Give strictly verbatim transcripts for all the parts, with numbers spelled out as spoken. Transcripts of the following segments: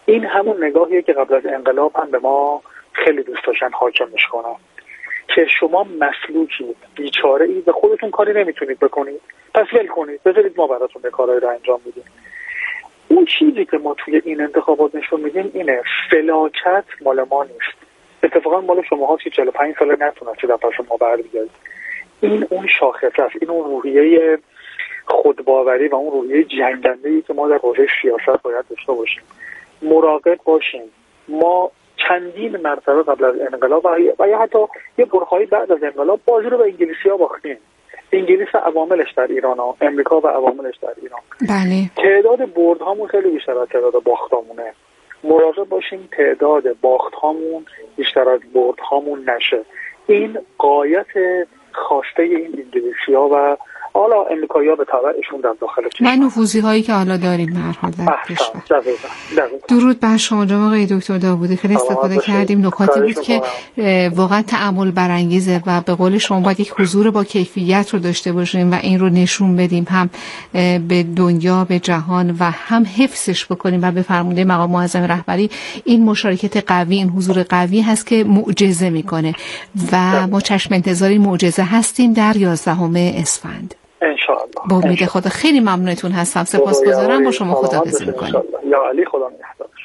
این همون نگاهیه که قبل از انقلاب هم به ما خیلی دوست داشتن حاکمش کنن که شما مسلوکید، بیچاره اید و خودتون کاری نمیتونید بکنید، پس ول کنید، بذارید ما براتون به کارهای رو انجام میدیم. اون چیزی که ما توی این انتخابات نشون میدیم اینه فلاکت مال ما نیست. اتفاقا مال شماها که چهل و پنج سال نتونستید از ما برگردید. این اون شاخصه است، این اون روحیه خودباوری و اون روحیه جنگنده‌ای که ما در حوزه سیاست باید داشته باشیم. مراقب باشیم. ما چندین مرتبه قبل از انقلاب و یا حتی یه برهه‌ای بعد از انقلاب بازی رو به انگلیسی‌ها باختیم. انگلیس عواملش در ایران ها، امریکا و عواملش در ایران. بله. تعداد بردهامون خیلی بیشتر از تعداد باختامونه. مراقب باشیم تعداد باختهامون بیشتر از بردهامون نشه. این غایت خواسته این انگلیسی‌ها و حالا امریکایی‌ها به تبعشون در داخل کشور. و نفوذی هایی که حالا داریم به هر حال در کشور. دقیقاً. دقیقاً. درود بر شما جناب آقای دکتر داوودی، خیلی استفاده کردیم. نکاتی بود که واقعا تأمل برانگیزه و به قول شما باید یک حضور با کیفیت رو داشته باشیم و این رو نشون بدیم هم به دنیا، به جهان و هم حفظش بکنیم و به فرمانده مقام معظم رهبری این مشارکت قوی، این حضور قوی هست که معجزه میکنه و ما چشم انتظار این معجزه هستیم در یازدهم اسفند. انشاءالله. با امید خدا. خیلی ممنونتون هستم. سپاسگزارم. با شما خداحافظی می‌کنم. یا علی خدا نگهدارش.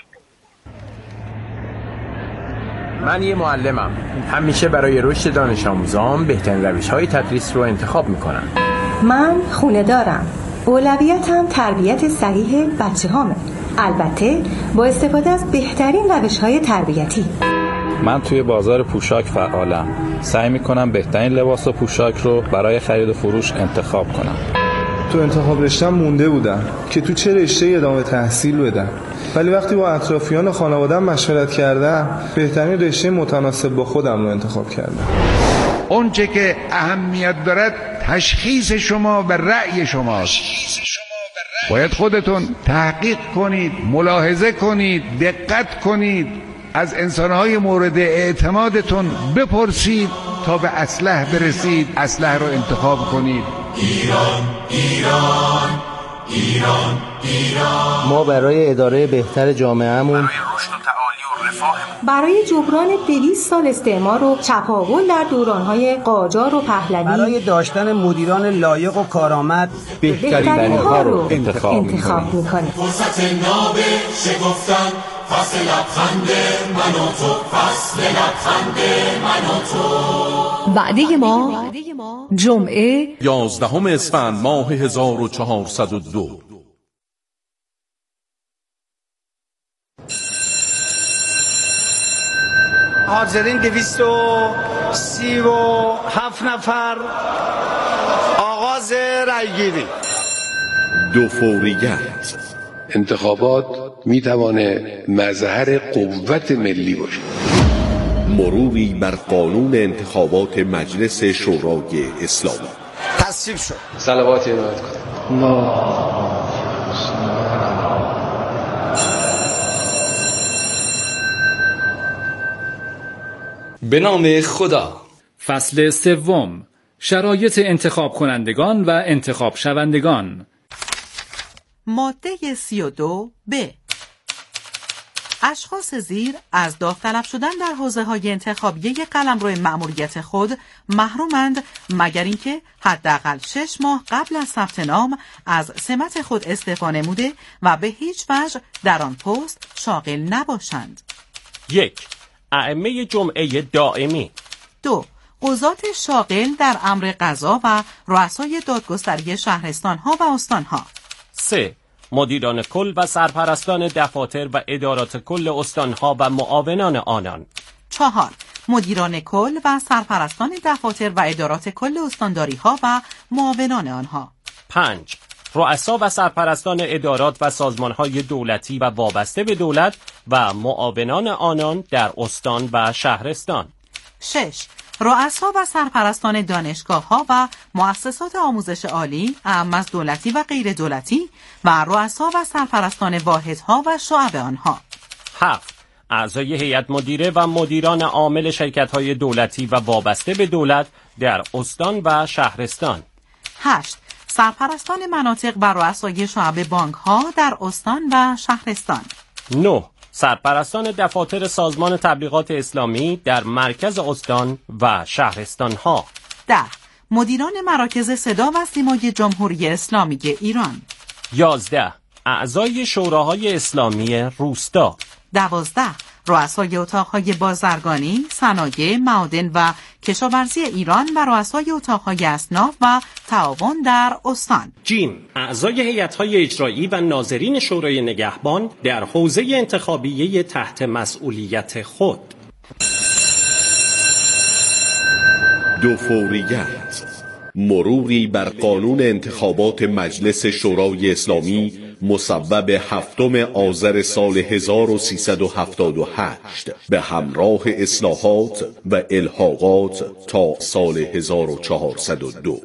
من یه معلمم. همیشه برای رشد دانش آموزان بهترین روش‌های تدریس رو انتخاب می‌کنم. من خونه دارم. اولویتم تربیت صحیح بچه‌هامه. البته با استفاده از بهترین روش‌های تربیتی. من توی بازار پوشاک فعالم. سعی میکنم بهترین لباس و پوشاک رو برای خرید و فروش انتخاب کنم. تو انتخاب رشتم مونده بودم که تو چه رشته ادامه تحصیل بدم، ولی وقتی با اطرافیان و خانواده‌ام مشورت کردم بهترین رشته متناسب با خودم رو انتخاب کردم. اون چه که اهمیت دارد تشخیص شما و رأی شماست. باید خودتون تحقیق کنید، ملاحظه کنید، دقت کنید، از انسانهای مورد اعتمادتون بپرسید تا به اصلح برسید، اصلح رو انتخاب کنید. ایران ایران ایران ایران. ما برای اداره بهتر جامعهمون، برای رشد و تعالی و رفاهمون، برای جبران دویست سال استعمار و چپاول در دورانهای قاجار و پهلوی، برای داشتن مدیران لایق و کارآمد بهترین ها رو انتخاب, انتخاب میکنیم. فرصت ناب شگفتن، فصل لبخند من و تو، فصل لبخند من و تو. وعده ما جمعه یازدهم اسفند ماه هزار و چهارصد و دو. حاضرین دویست و سی و هفت نفر. آغاز رأیگیری. دو فوریت. انتخابات میتوانه مظهر قوت ملی باشه. مروری بر قانون انتخابات مجلس شورای اسلامی. تصویب شد. صلواتی ارائه کنید. به نام خدا. فصل سوم، شرایط انتخاب کنندگان و انتخاب شوندگان. ماده سی و دو ب. اشخاص زیر از داوطلب شدن در حوزه‌های انتخابی قلمرو مأموریت خود محرومند مگر اینکه حداقل شش ماه قبل از ثبت نام از سمت خود استعفا نموده و به هیچ وجه در آن پست شاغل نباشند. یک، ائمه جمعه دائمی. دو، قضات شاغل در امر قضا و رؤسای دادگستری شهرستان‌ها و استان‌ها. سه، مدیران کل و سرپرستان دفاتر و ادارات کل استان‌ها و معاونان آنان. چهار، مدیران کل و سرپرستان دفاتر و ادارات کل استانداری‌ها و معاونان آنها. پنج، رؤسا و سرپرستان ادارات و سازمان‌های دولتی و وابسته به دولت و معاونان آنان در استان و شهرستان. شش، رؤسا و سرپرستان دانشگاه‌ها و مؤسسات آموزش عالی، اعم از دولتی و غیر دولتی و رؤسا و سرپرستان واحدها و شعب آنها. هفت، اعضای هیئت مدیره و مدیران عامل شرکت‌های دولتی و وابسته به دولت در استان و شهرستان. هشت، سرپرستان مناطق و رؤسای شعب بانک‌ها در استان و شهرستان. نه، سرپرستان دفاتر سازمان تبلیغات اسلامی در مرکز استان و شهرستان‌ها. ده. مدیران مراکز صدا و سیمای جمهوری اسلامی ایران. یازده. اعضای شوراهای اسلامی روستا. دوازده. رؤسای اتاقهای بازرگانی، صنایع، معادن و کشاورزی ایران و رؤسای اتاقهای اصناف و تعاون در استان. جیم. اعضای هیئت‌های اجرایی و ناظرین شورای نگهبان در حوزه انتخابیه تحت مسئولیت خود. دو فوریت، مروری بر قانون انتخابات مجلس شورای اسلامی مصوب هفتم آذر سال هزار و سیصد و هفتاد و هشت به همراه اصلاحات و الحاقات تا سال هزار و چهارصد و دو.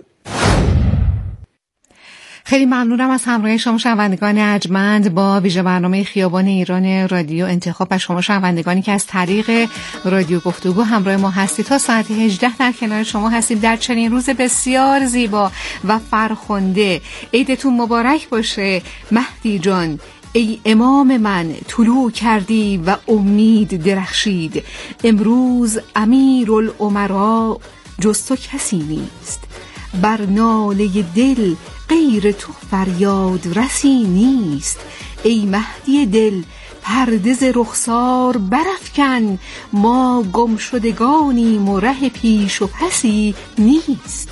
خیلی ممنونم از همراهی شما شنوندگان ارجمند با ویژه برنامه خیابان ایران رادیو انتخاب و شما شنوندگانی که از طریق رادیو گفتگو همراه ما هستید. تا ساعت هجده در کنار شما هستیم در چنین روز بسیار زیبا و فرخنده. عیدتون مبارک باشه مهدی جان. ای امام من طلوع کردی و امید درخشید. امروز امیرالامرا جز تو کسی نیست. بر ناله دل غیر تو فریاد رسی نیست. ای مهدی دل پرده ز رخسار برافکن. ما گم شدگانیم و ره پیش و پسی نیست.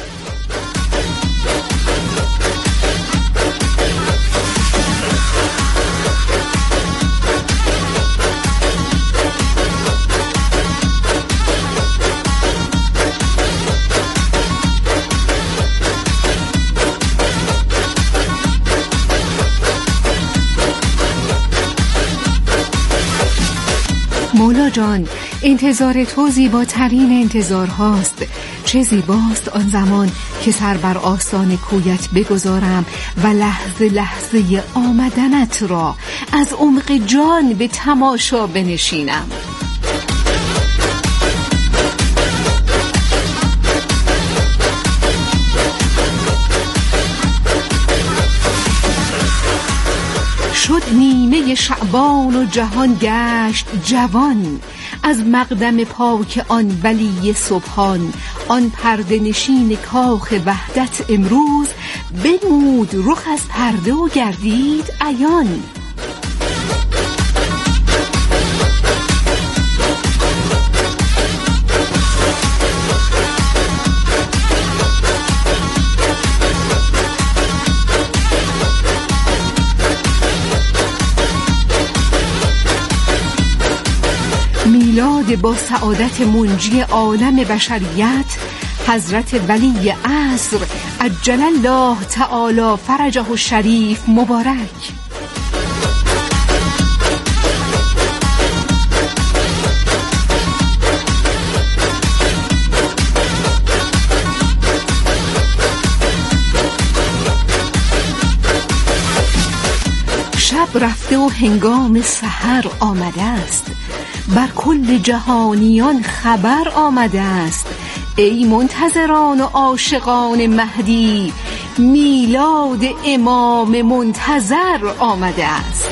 مولا جان انتظار تو زیباترین انتظار هاست. چه زیباست آن زمان که سر بر آستان کویت بگذارم و لحظه لحظه آمدنت را از عمق جان به تماشا بنشینم. شد نیمه شعبان و جهان گشت جوان. از مقدم پاک آن ولی سبحان. آن پرده نشین کاخ وحدت امروز بنمود رخ از پرده و گردید عیان. میلاد با سعادت منجی عالم بشریت حضرت ولی عصر عجل الله تعالی فرجه الشریف مبارک. شب رفته و هنگام سحر آمده است. بر کل جهانیان خبر آمده است. ای منتظران و عاشقان مهدی میلاد امام منتظر آمده است.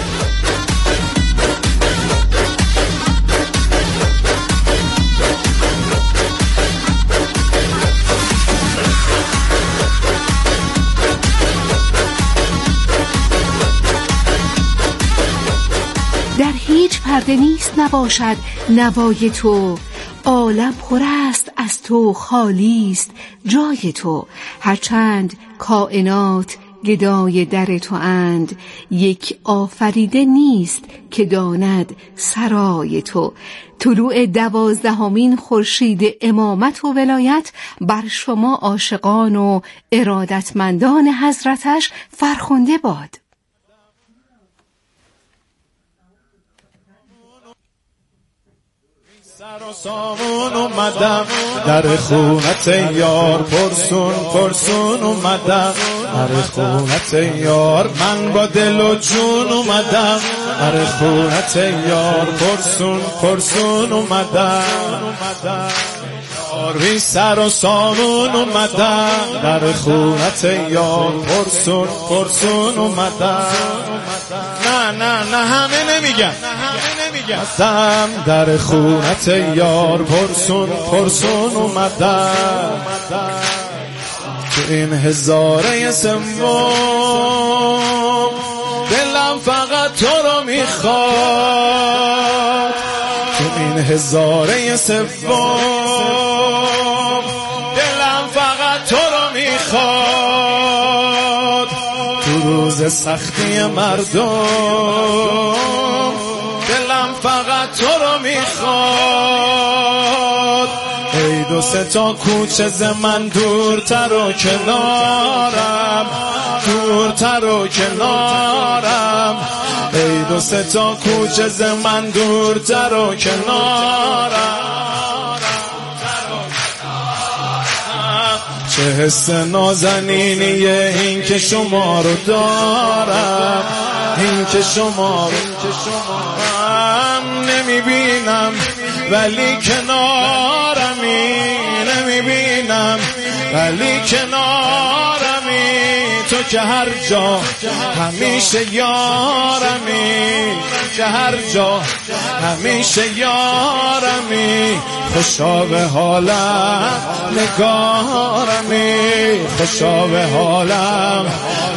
در هیچ پرده نیست نباشد نوای تو. عالم پر است از تو خالی است جای تو. هرچند کائنات گدای در تو اند. یک آفریده نیست که داند سرای تو. طلوع دوازدهمین خورشید امامت و ولایت بر شما عاشقان و ارادتمندان حضرتش فرخنده باد. سر و سامون اومدم در خونت یار پرسون پرسون اومدم در خونت یار من با دل و جون اومدم در خونت یار پرسون پرسون اومدم بی سر و سامون اومدم در خونت یار پرسون پرسون اومدم. نه نه نه همه نمیگم اومدم در خونت یار پرسون پرسون اومدم. تو این هزاره سوم دلم فقط تو رو میخواد. تو این هزاره سوم دلم فقط تو رو میخواد. تو روز سختی مردم دلم فقط تو رو میخواد. ای دو سه تا کوچه ز من دورتر و کنارم دورتر و کنارم. ای دو سه تا کوچه ز من دورتر و کنارم. چه حس نازنینیه این که شما رو دارم این که شما رو نمیبینم ولی کنارمی نمیبینم ولی کنارمی. تو که هر جا همیشه یارمی که هر جا همیشه یارمی. خوشا به حالم نگارمی خوشا به حالم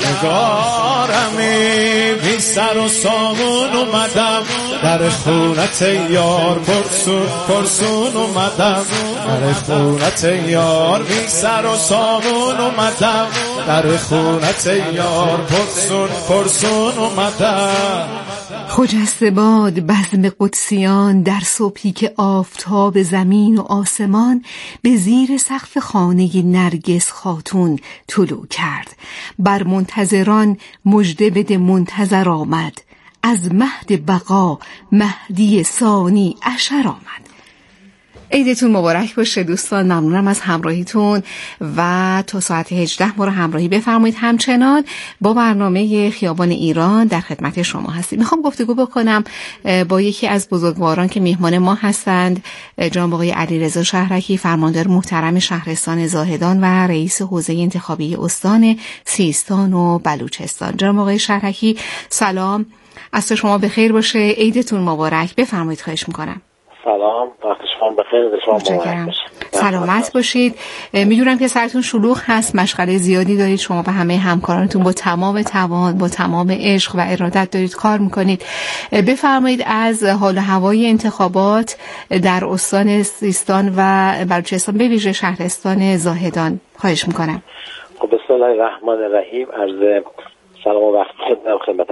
نگارمی. بی سر و سامون اومدم در خونت یار پرسون پرسون اومدم در خونت یار. بی سر و سامون اومدم در خونت یار پرسون پرسون اومدم. خجسته باد بزم قدسیان در صبحی که آفتاب زمین و آسمان به زیر سقف خانه نرگس خاتون طلوع کرد. بر منتظران مژده بده منتظر آمد. از مهد بقا مهدی ثانی عشر آمد. عیدتون مبارک باشه دوستان. ممنونم از همراهیتون و تا ساعت هجده ما رو همراهی بفرمایید. همچنان با برنامه خیابان ایران در خدمت شما هستیم. میخوام گفتگو بکنم با یکی از بزرگواران که میهمان ما هستند، جناب آقای علیرضا شهرکی، فرماندار محترم شهرستان زاهدان و رئیس حوزه انتخابی استان سیستان و بلوچستان. جناب آقای شهرکی سلام، عصر شما بخیر باشه، عیدتون مبارک. بفرمایید خواهش میکنم. سلام، وقت شما بخیر، شما مبارک باشه. سلامت باشید. میدونم که سرتون شلوغ هست، مشغله زیادی دارید، شما به همه همکارانتون با تمام توان با تمام عشق و ارادت دارید کار میکنید. بفرمایید از حال و هوای انتخابات در استان سیستان و بلوچستان به ویژه شهرستان زاهدان خواهش میکنم. خب بسم الله الرحمن الرحیم. عرض سلام و وقت خدمت خدمت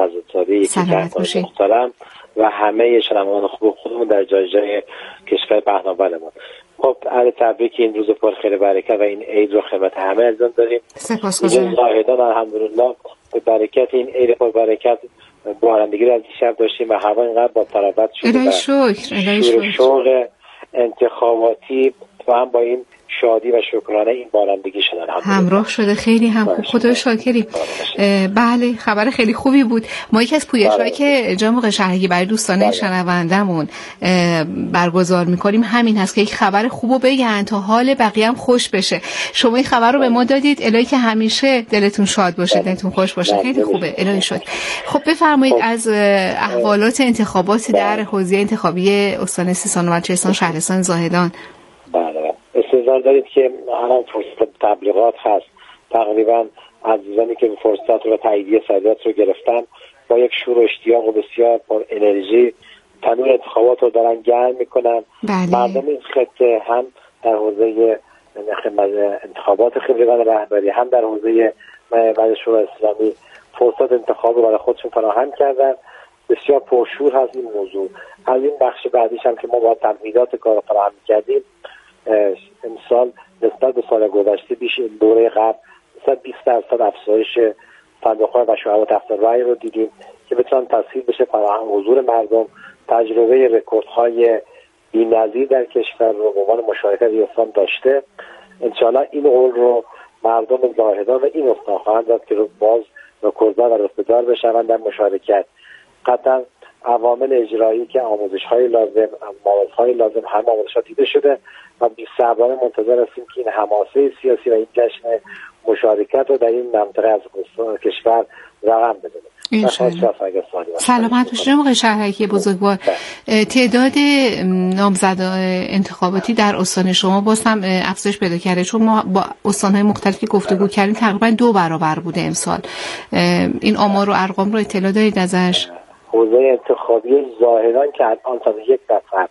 حضرت محترم و همه شنوندگان خوب خودمون در جای جای کشور پهناورمون. خب عرض تبریک این روز پر خیر برکت و این عید رو خدمت همه عزیزان داریم. سپاسگزارم. زاهدان الحمدلله به برکت این عید پر برکت بارندگی رو از دیشب داشتیم و هوا اینقدر با طراوت شده. الهی شکر، الهی شکر. شوق انتخاباتی و هم با این شادی و شکرانه این بارندگی شدن همراه شده. خیلی هم خوب، خدا شاکریم. بله خبر خیلی خوبی بود. ما یکی از پویش‌هایی که جناب آقای شهرکی برای دوستان شنوندمون برگزار می‌کنیم همین هست که یک خبر خوبو بگن تا حال بقیه هم خوش بشه. شما این خبر رو به ما دادید، الهی که همیشه دلتون شاد باشه، دلتون خوش باشه. خیلی خوبه، الهی شد. خب بفرمایید از احوالات انتخابات در حوزه انتخابی استان سیستان و بلوچستان شهرستان زاهدان. بله استظهار دارید که الان فرصت تبلیغات هست. تقریبا عزیزانی که فرصت رو تاییدیه صلاحیت رو گرفتن با یک شور و اشتیاق و بسیار پر انرژی تنور انتخابات رو دارن گرم میکنن. مردم این خطه هم در حوزه انتخابات خبرگان رهبری هم در حوزه مجلس شورای اسلامی فرصت انتخاب رو برای خودشون فراهم کردن. بسیار پرشور هست این موضوع. از این بخش بعدیش هم که ما با تمهیدات کار فراهم کردیم امسال نسبت به سال گذشته بیش دوره قبل نسبت بیست درصد افزایش صندوق‌های و شهادت دفتر رای رو دیدیم که بتونن تسهیل بشه فراهم حضور مردم. تجربه رکوردهای بی‌نظیر در کشور رو به عنوان مشارکت استان داشته. انشاءالله این قول رو مردم زاهدان و این استان خواهند داد که رو باز رکورددار و رتبه‌دار بشوند در مشارکت. قطعا عوامل اجرایی که آموزش‌های لازم، موازهای لازم، همه آموزش‌ها دیده شده و بی‌صبرانه منتظر هستیم که این حماسه سیاسی و این جشن مشارکت رو در این منطقه از کشور رقم بزنه. سلامت باشید آقای شهرکی بزرگوار. تعداد نامزد انتخاباتی در استان شما باز هم افزایش پیدا کرده، چون ما با استان‌های مختلفی گفتگو کردیم تقریبا دو برابر بوده امسال. این آمار و ارقام رو اطلاع دارید ازش؟ حوزه انتخابی ظاهران که الان تا یک نفر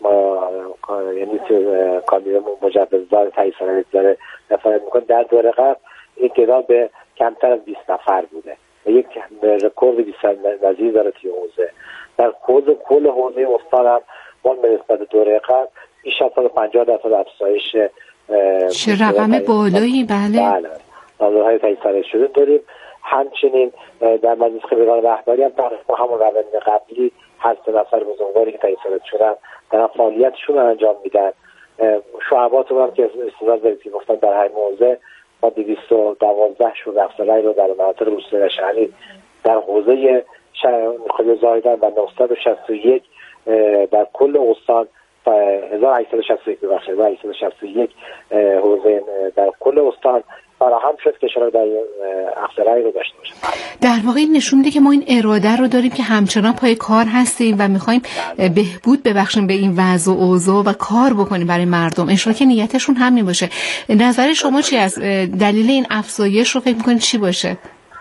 یعنی کاندیدا مجوزدار تایید سند داره نفرت میکنه، در دوره قبل این تعداد به کمتر از بیست نفر بوده و یک رکورد بیست نظیر داره توی حوزه. در حوزه کل حوزه استان هم ما به نسبت دوره قبل بیش از پنجاه درصد افزایش چه رقم بالایی. بله بله نامزدهای تایید سند شده داریم. همچنین در مجلس خبرگان رهبری هم با همون روند قبلی هشت نفر بزرگواری که تایید سند شدن در فعالیتشون رو انجام میدن. شعبات رو هم که استفاده دارید که گفتن در هر موضع ما دویست و دوازده شور افسرهای رو در مناطق روستایی و شهری در حوزه خیلی زایدن و نهصد و شصت و یک در کل استان هزار و هشتصد و شصت و یک ببخشید هزار و هشتصد و شصت و یک حوزه در کل استان فراهم شد که شما در افسرهای رو داشته باشه. در واقع این نشون میده که ما این اراده رو داریم که همچنان پای کار هستیم و میخوایم بهبود ببخشیم به این وضع و اوضاع و کار بکنیم برای مردم. انشالله که نیتشون همین باشه. نظر شما چی است؟ دلیل این افزایش رو فکر میکنید چی باشه؟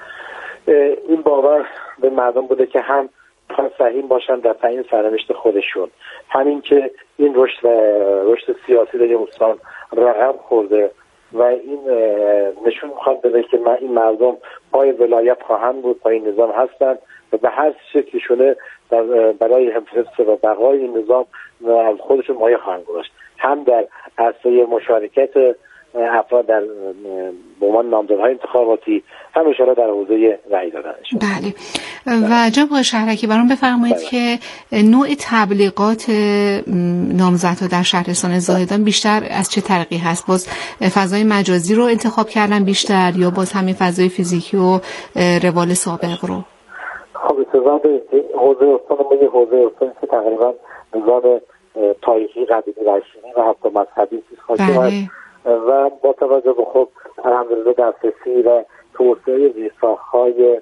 این باور به مردم بوده که هم صحیح باشن در تعیین سرنوشت خودشون، همین که این رشد رشد سیاسی در استان رقم خورده و این نشون میخواد بده که من این مردم پای ولایت خواهند بود، پای نظام هستند و به هر شکلی شده برای حفظ و بقای این نظام از خودشون مایه خواهند گذاشت، هم در عرصه مشارکت افراد در به عنوان نامزدهای انتخاباتی، هم اشاره در حوزه رأی دادنش. بله. و جناب آقای شهرکی برام بفرمایید که نوع تبلیغات نامزدها در شهرستان زاهدان بیشتر از چه طریقی هست؟ باز فضای مجازی رو انتخاب کردن بیشتر یا باز همین فضای فیزیکی و روال سابق رو؟ خب اتفاقا حوزه استان ما یه حوزه استان که تقریبا نظام تاریخی قدیمی رشیدی و حتی مذهبی هست و با توجه به خب الحمدلله دسترسی و توسعه زیرساخت‌های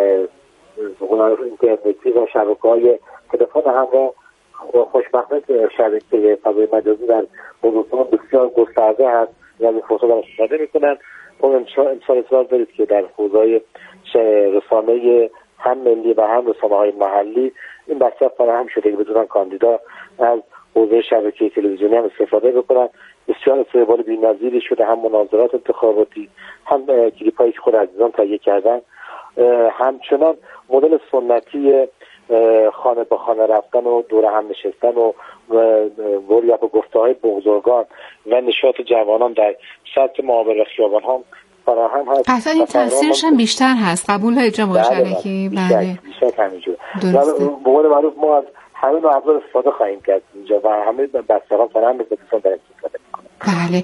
اینترنتی و شبکه‌های تلفن همراه خوشبختانه شبکه فضای مجازی در حوزه‌ستان بسیار گسترده هست، یعنی فرصت هم استفاده می‌کنن. خب امسال اصرار دارید که در حوزه‌های رسانه هم ملی و هم رسانه‌های محلی این بساط فراهم شده که بتونن کاندیدا از حوزه شبکه تلویزیونی هم استفاده بکنن. بسیار استقبال بی‌نظیری شده، هم مناظرات انتخاباتی، هم کلیپ‌هایی که خود عزیزان تهیه کردن. همچنان مدل سنتی خانه به خانه رفتن و دور هم نشستن و وریا و گفته‌های بزرگان و نشاط جوانان در سطح معابر خیابان هم فراهم هست. اصلا این تاثیرش هم بیشتر هست. قبول جناب شهرکی؟ بله بیشتر همینجور. به قول معروف ما از همه نوع ابزار استفاده خواهیم کرد اینجا و همه بستران فراهم بسیار در استفاده میکنن. بله.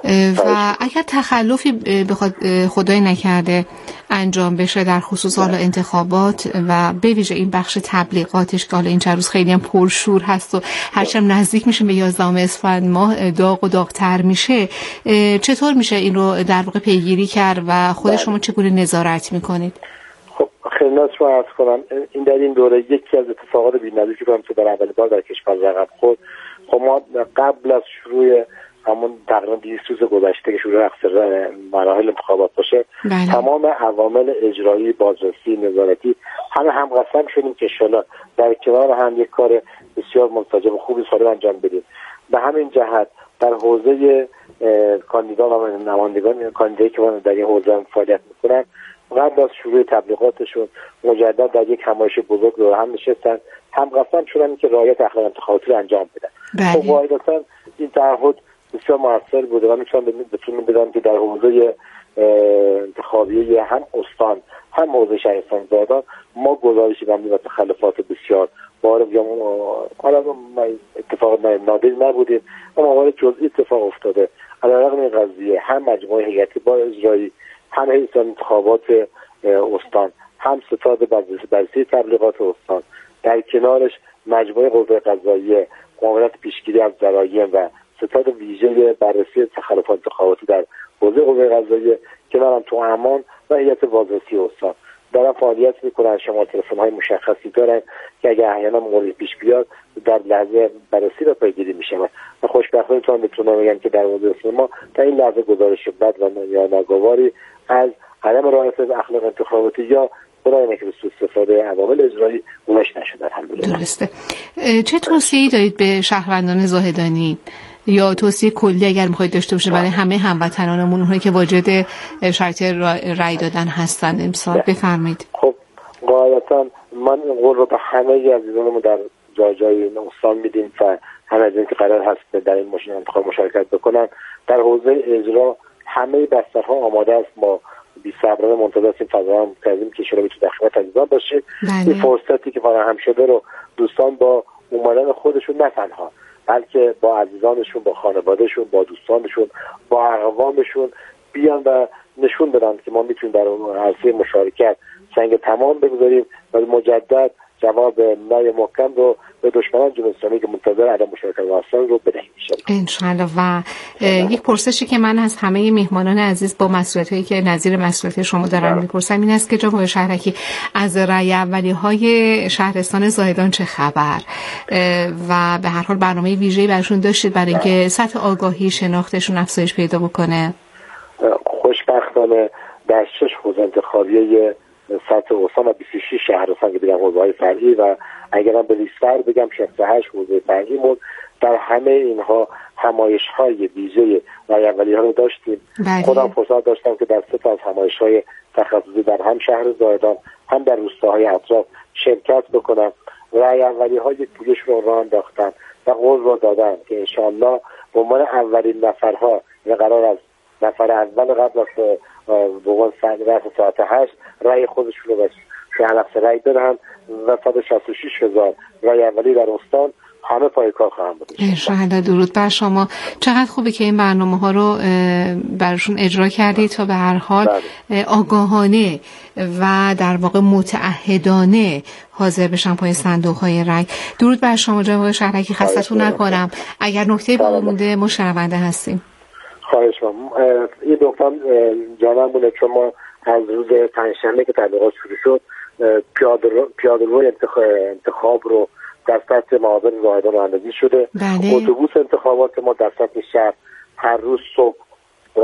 و اگر تخلفی بخواد خدای نکرده انجام بشه در خصوص حالا انتخابات و به ویژه این بخش تبلیغاتش که حالا این چند روز خیلی هم پرشور هست و هرچند نزدیک میشه به یازدهم اسفند ماه داغ و داغ‌تر میشه، چطور میشه این رو در واقع پیگیری کرد و خود شما چگونه نظارت میکنید؟ خب خدمت شما عرض کنم این در این دوره یکی از اتفاقات بی‌نظیری که که در اول بار در کشور رقم خورد. خب ما قبل از شروع همون تقریبا بیست روز گذشته که شروع اقصر مراحل انتخابات باشه بله. تمام عوامل اجرایی، بازرسی، نظارتی همه هم قسم شدیم که انشالله در کنار هم یک کار بسیار منسجم و خوبی سالم انجام بدیم. به همین جهت در حوزه کاندیدا و نمایندگان کاندیدایی که در این حوزه فعالیت میکنن قبل از شروع تبلیغاتشون مجدد در یک همایش بزرگ رو هم نشستن، هم قسم شدن که رعایت اخلاق انتخاباتی رو انجام بدن. خب واقعا این تعهد بسیار موثر بوده و میتونم بتونم بدم که در حوزه انتخابی هم استان هم حوزه شهرستان زاهدان ما گزارشی مبنی بر تخلفات بسیار وارد یا حالا اتفاق نادر نبودیم اما موارد جزئی اتفاق افتاده. علیرغم این قضیه هم مجموعه هیئتی با اجرایی، هم هیئت انتخابات استان، هم ستاد بررسی تبلیغات استان در کنارش مجموعه قوه قضاییه، مقاومت پیشگیری از جرایم و ستاد ویژه بررسی تخلفات انتخاباتی در حوزه قوه قضاییه که منم تو امان و هیئت بازرسی استان دارن فعالیت میکنن. شما تلفن های مشخصی دارن که اگر احیانا موردی پیش بیاد در لحظه بررسی و پیگیری میشه و خوشبختانه تو میتونم بگم که در حوزه ما تا این لحظه گزارش بد و یا ناگواری از عدم رعایت اخلاق انتخاباتی یا خدای نکنه سوء استفاده عوامل اجرایی گمش نشده. الحمدلله. درسته. چه توصیه‌ای دارید به شهروندان زاهدانی یا توصیه کلی اگر میخواید داشته باشه برای همه هموطنانمون اونهایی که واجد شرط رأی دادن هستن امسال؟ بفرمایید. خب غالبا من این قول رو به همه عزیزانمون در جای جای استان میدیم و همه از این که قرار هست در این انتخاب مشارکت بکنن. در حوزه اجرا همه بسترها آماده است. ما بی صبرانه منتظر هستیم، فراهم کردیم که شما میتونید در خدمت عزیزان باشید. این فرصتی که فراهم شده رو دوستان با اومدن خودشون نه تنها بلکه با عزیزانشون، با خانوادهشون، با دوستانشون، با اقوامشون بیان و نشون بدن که ما میتونیم در اون عرصه مشارکت سنگ تمام بگذاریم و مجدد جواب نه محکم رو به دشمنان جمهوری اسلامی که منتظر عدم مشارکت هستن رو بدهیم ان شاء الله. و یک پرسشی که من از همه میهمانان عزیز با مسئولیتایی که نظیر مسئولیت شما دارن میپرسم این است که جناب آقای شهرکی از رأی اولیه‌های شهرستان زاهدان چه خبر و به هر حال برنامه ویژه‌ای براشون داشتید برای اینکه سطح آگاهی شناختشون افزایش پیدا بکنه؟ خوشبختانه در شش حوزه انتخابیه سطح استان و بیست و شش شهرستان که بگم حوزه‌های فرعی و اگرم به لیستر بگم شصت و هشت حوزه فرعیمون در همه اینها همایش‌های ویژه رأی اولیه‌ها رو داشتیم. بله. خودم فرصت داشتم که در سه تا از همایش‌های تخصصی در هم شهر زاهدان هم در روستاهای اطراف شرکت بکنم. رأی اولیه‌ها یک پویش رو راه انداختن و قول رو دادن که انشاءالله به عنوان اولین نفرها و قرار از نفر اول قبل از بقول ساعت ساعت هشت رأی خودشون رو به شهر رأی بدن و صد و شصت و شش هزار رأی اولی در استان همه پای کار خواهم بود. انشاءالله. درود بر شما. چقدر خوبه که این برنامه ها رو براشون اجرا کردید تا به هر حال آگاهانه و در واقع متعهدانه حاضر بشن پای صندوق های رأی. درود بر شما جناب آقای شهرکی، خستتون نکنم. اگر نکته باقی مونده ما شنونده هستیم. خواهش می‌کنم. این نکته جانم بونه چون ما از روز پنجشنبه که تبلیغات شروع شد پیاده رو پیاده روی انتخاب, انتخاب رو در سطح معاون زاهدان رانندگی شده. بله. اتوبوس انتخابات ما در سطح شهر هر روز صبح و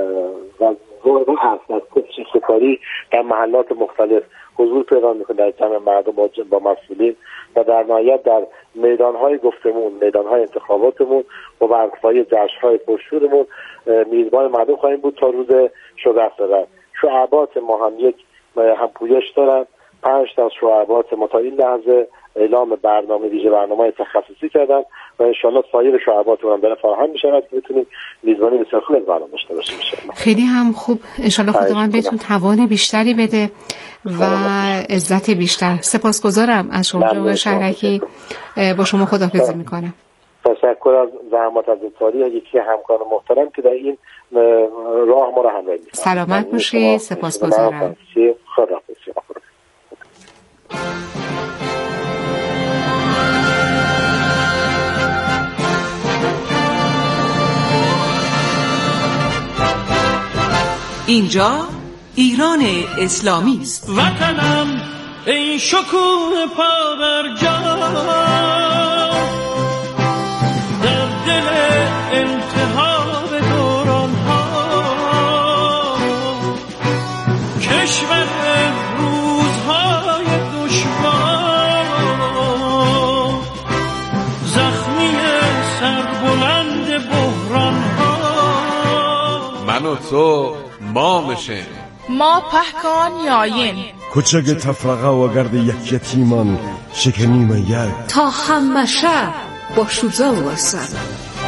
و ظهر و عصر از کوچه سکاری در محلات مختلف حضور پیدا میکنه در جمع مردم با مسئولین و در نهایت در میدانهای گفتمون، میدانهای انتخاباتمون و برگزاری جشن‌های پرشورمون میزبان مردم خواهیم بود تا روز شگفت رأی. شعبات ما هم یک هم پویش دارن. پنج تا از شعبات ما تا این لحظه اعلام برنامه ویژه برنامه تخصصی کردن و انشالله سایر شعبات هم داره فراهم میشود که بتونیم میزبانی بسیار خوب برنامه داشته باشیم. خیلی هم خوب. انشالله خداوند بهتون توان بیشتری بده و عزت بیشتر. سپاسگزارم از شما جناب شهرکی. با شما خداحافظی میکنم. تشکر از زحمات از تاریخ یکی همکار محترم که در این راه ما رو همراهی میکنن. سلامت باشید. سپاسگزارم. خداحافظ. اینجا ایران اسلامی است. وطنم ای شکوه پابرجا در دل التهاب دوران ها، کشور روزهای دشوار، زخمی سربلند بحران ها. من و تو ما میشه ما پهکان یاین کوچک تفرقه و گرد یک یتیمان شکنیم یک تا همشه با شوزا و سر.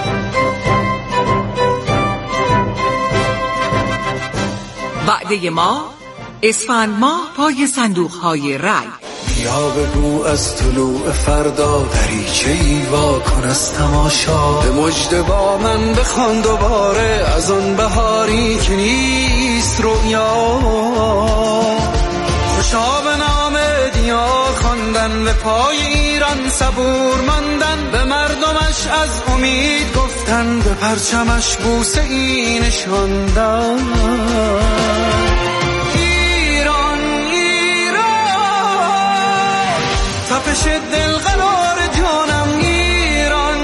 وعده ما اسفند ماه پای صندوق های رای. یا بگو از طلوع فردا دریچه ای وا کن از تماشا، به مژده با من بخوان دوباره از آن بهاری که نیست رویا. خوشا به نام دیار خواندن ماندن به پای ایران صبور ماندن، به مردمش از امید گفتن، به پرچمش بوسه ای نشاندن. ایران ایران تپش دل قرار جانم، ایران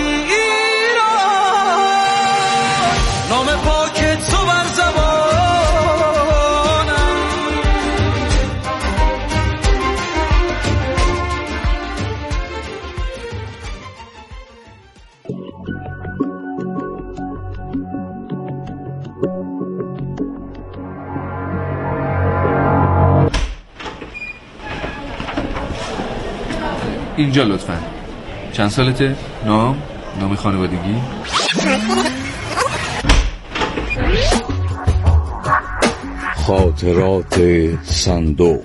ایران نام پاک تو بر زبانم. اینجا لطفاً. چند سالته؟ نام؟ نام خانوادگی؟ خاطرات صندوق.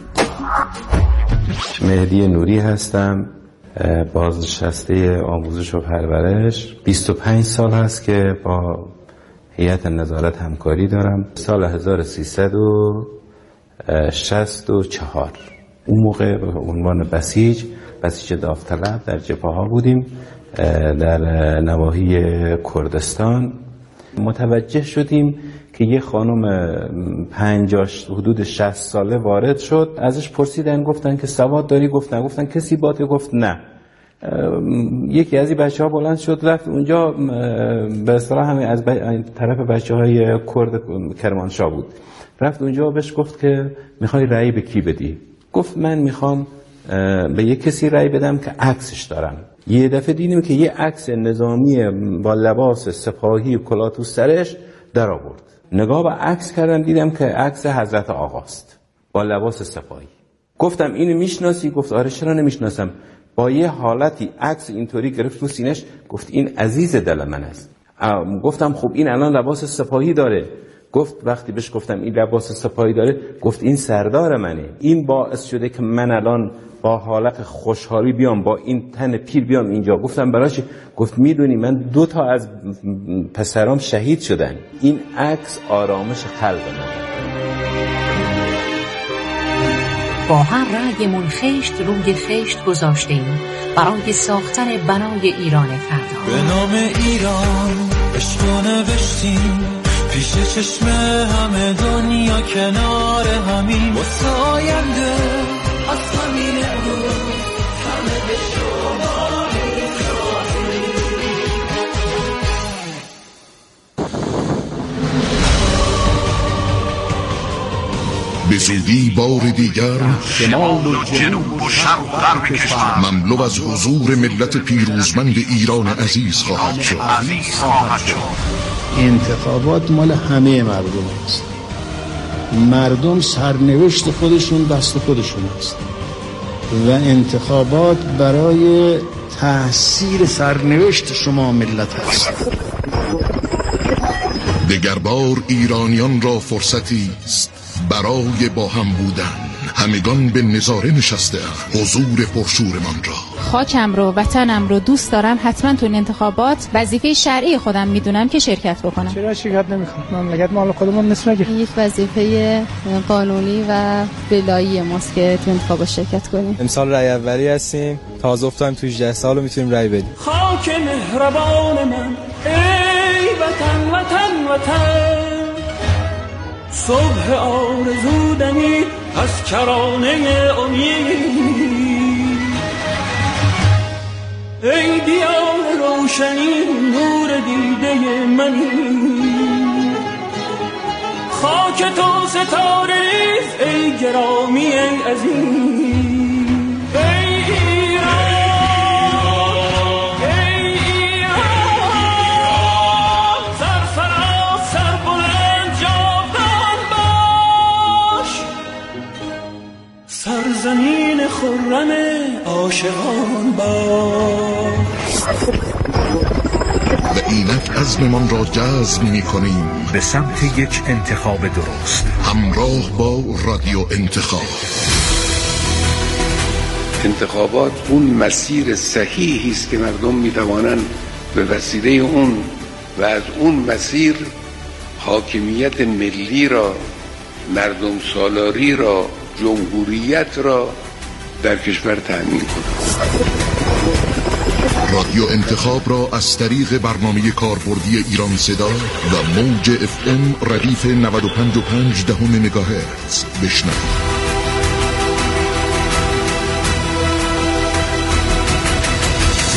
مهدی نوری هستم، بازنشسته آموزش و پرورش. بیست و پنج سال هست که با هیئت نظارت همکاری دارم. سال هزار و سیصد و شصت و چهار اون موقع به عنوان بسیج بسیج داوطلب در جبهه ها بودیم در نواحی کردستان. متوجه شدیم که یه خانم پنجاش حدود شصت ساله وارد شد. ازش پرسیدن، گفتن که سواد داری؟ گفتن گفتن کسی باته؟ گفت نه. یکی از این بچه ها بلند شد رفت اونجا، به اصطلاح همین از طرف بچه های کرد کرمانشاه بود، رفت اونجا بهش گفت که میخوای رأی به کی بدی؟ گفت من میخوام به یک کسی رأی بدم که عکسش دارم. یه دفعه دیدیم که یه عکس نظامی با لباس سپاهی و کلاه تو سرش در آورد. نگاه به عکس کردم، دیدم که عکس حضرت آقاست با لباس سپاهی. گفتم اینو میشناسی؟ گفت آره. چرا نمیشناسم؟ با یه حالتی عکس اینطوری گرفت رو سینش، گفت این عزیز دل من است. گفتم خب این الان لباس سپاهی داره. گفت وقتی بهش گفتم این لباس سپاهی داره، گفت این سردار منه. این باعث شده که من الان با حالت خوشحالی بیام، با این تن پیر بیام اینجا. گفتم براش؟ گفت میدونی من دو تا از پسرام شهید شدن. این عکس آرامش قلب من. با هر رأیمون خشت روی خشت گذاشتیم برای ساختن بنای ایران فردا. به نام ایران عشق نوشتیم، پیش چشم همه دنیا کنار همین، واسه آینده از همین امروز همه به شما به زودی بار دیگر شمال و جنوب و شرق و غرب کشور مملو از حضور ملت پیروزمند ایران عزیز خواهد شد. انتخابات مال همه مردم است. مردم سرنوشت خودشون دست خودشون است و انتخابات برای تأثیر سرنوشت شما ملت است. دگربار ایرانیان را فرصتی است برای با هم بودن. همگان به نظاره نشسته اند حضور پرشورمان را. خاکم رو، وطنم رو دوست دارم. حتما تو این انتخابات وظیفه شرعی خودم میدونم که شرکت بکنم. چرا شرکت نمیکنم؟ مملکت مال خودمون نیست مگه؟ یک وظیفه قانونی و ولایی ماست که تو انتخابات شرکت کنیم. امسال رأی اولی هستیم، تازه افتادیم تو هجده سال و میتونیم رأی بدیم. خاک مهربان من ای وطن وطن وطن، صبح آرزودنی از کرانه امید، ای دیار روشنی نور دیده منی، خاک تو ستاره ریز ای گرامی ای عزیز. زمین خرم عاشقان باش و اینک عزممان را جزم می کنیم به سمت یک انتخاب درست، همراه با رادیو انتخاب. انتخابات اون مسیر صحیحی است که مردم می توانند به وسیله اون و از اون مسیر حاکمیت ملی را، مردم سالاری را، جمهوریت را در کشور تأمین کنم. رادیو انتخاب را از طریق برنامه کاربردی ایران صدا و موج اف ام ردیف نود و پنج و پنج دهم مگاهرتز بشنوید.